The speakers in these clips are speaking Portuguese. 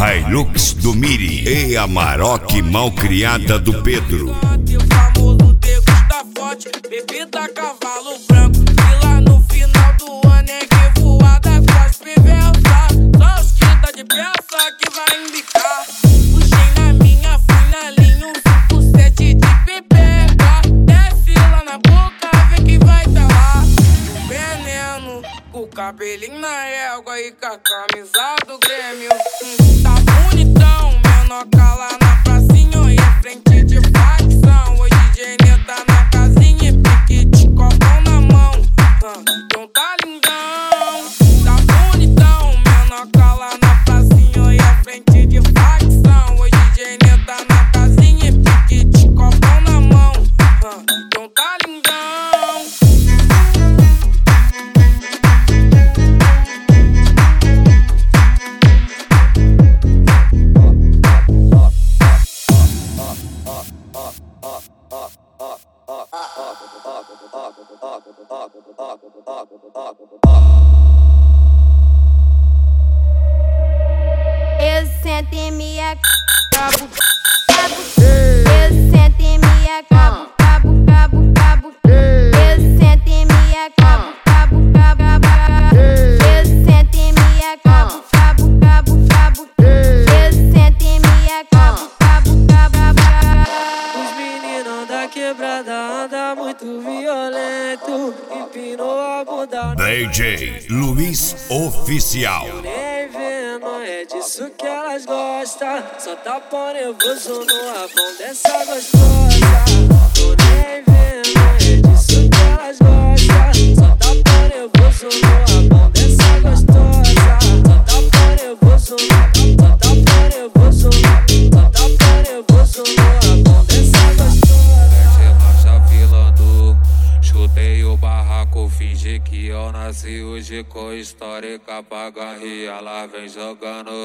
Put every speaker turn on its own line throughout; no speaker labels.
Hilux do Miri e a Maroc malcriada do Pedro.
O famoso degusta forte, bebida cavalo branco. E lá no final do ano é revoada com as perversas. Só os quinta de peça que vai embicar. Puxei na minha, fui na linha, um 5-7 de pepeca. Desce lá na boca, vê que vai tá lá. O veneno, com o cabelinho na égua e com a camisa do Grêmio. Tá bonitão, menor cala na pracinha e a frente de facção. Hoje Gênia tá na casinha e pique de copão na mão. Então tá lindão, tá bonitão, menor cala na pracinha e a frente de facção. Hoje Gênia tá na casinha e pique de copão na mão. Então tá lindão.
Eu sento em minha cabo, cabo. Eu sento em minha cabo, cabo, cabo, cabo. Eu sento em minha cabo, cabo, cabo, cabo. Eu sento em minha cabo, cabo, cabo, cabo. Eu sento em minha cabo, cabo, cabo, cabo.
Os meninos da quebrada andam muito violento, empinou a bunda.
DJ Luiz Oficial.
Nem vendo, é disso que elas gostam. Só tapa nervoso no rabão dessa gostosa. Tô nem vendo, é disso que elas gostam. Só tapa nervoso no rabão dessa gostosa. Só tapa nervoso, só tapa nervoso, só tapa nervoso no rabão dessa gostosa.
Desce marcha filando, chutei o barraco, fingi que eu nasci hoje com histórica paga. E ela vem jogando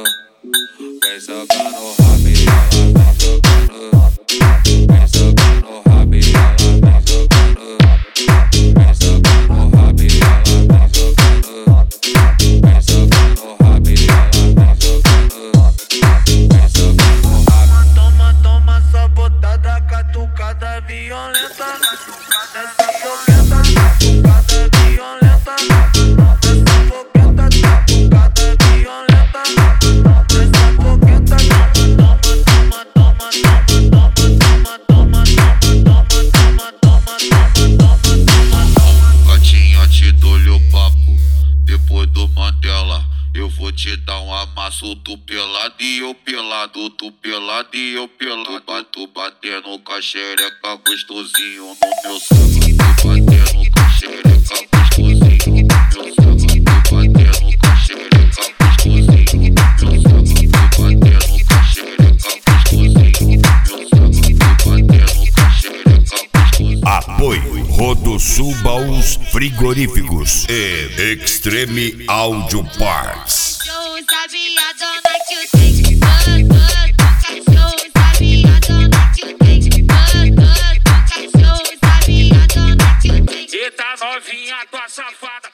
rabi, ela vem jogando. Vem jogando rabi, ela vem jogando. Vem jogando rabi, ela vem jogando. Vem jogando rabi, ela vem jogando. Vem jogando rabi.
Toma, toma, sabotada, catucada violenta. Essa fogueta, catucada violenta. Essa fogueta, catucada violenta. Essa fogueta, toma, toma, toma, toma, toma, toma, toma, toma, toma, toma, toma.
Gatinha, te dou-lhe o papo. Depois do Mandela, eu vou te dar um amasso. Tu pelado e eu pelado, tu pelado e eu pelado. Tu batendo com a xereca gostosinho no meu samba. Tu batendo com a xereca gostosinho no meu samba. Tu batendo com a xereca gostosinho no meu samba. Tu batendo com a xereca gostosinho no meu samba. Tu batendo com a xereca gostosinho.
Apoio Rodosul Baús Frigoríficos e Extreme Audio Parts.
Cachorro sabe a dona que o tem. Cachorro sabe a dona que o tem. Cachorro sabe a dona que o tem.
Eita novinha, tua safada.